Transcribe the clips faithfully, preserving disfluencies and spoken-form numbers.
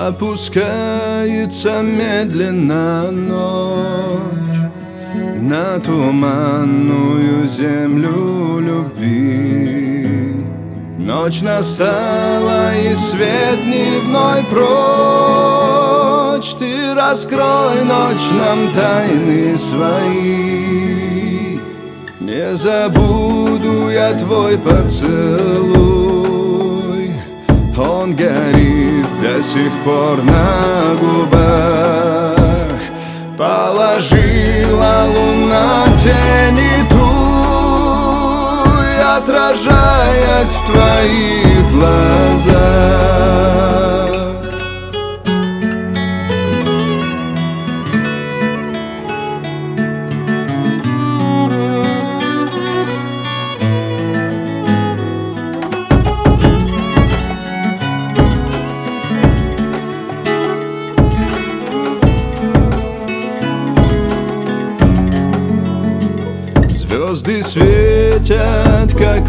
Опускается медленно ночь на туманную землю любви. Ночь настала, и свет дневной прочь. Ты раскрой, ночь, нам тайны свои. Не забуду я твой поцелуй, он горит до сих пор на губах. Положила луна тени туй, отражаясь в твоих глазах. Звезды светят, как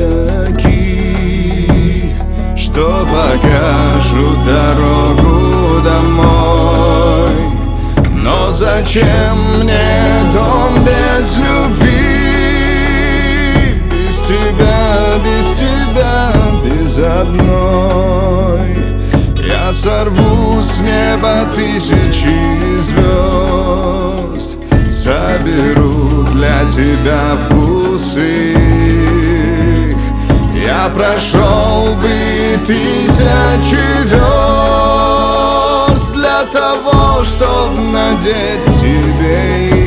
маяки, что покажут дорогу домой. Но зачем мне дом без любви? Без тебя, без тебя, без одной. Я сорву с неба тысячи звезд, соберу для тебя вкусы их. Я прошел бы тысячи верст для того, чтоб надеть тебе их.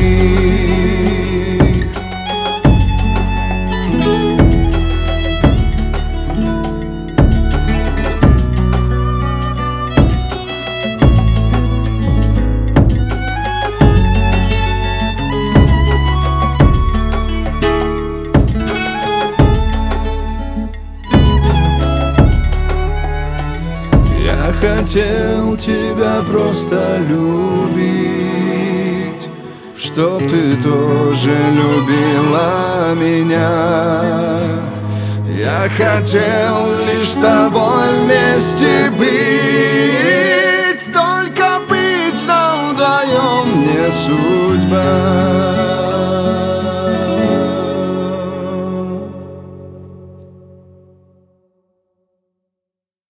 Я хотел тебя просто любить, чтоб ты тоже любила меня. Я хотел лишь с тобой вместе быть, только быть нам вдвоем не судьба.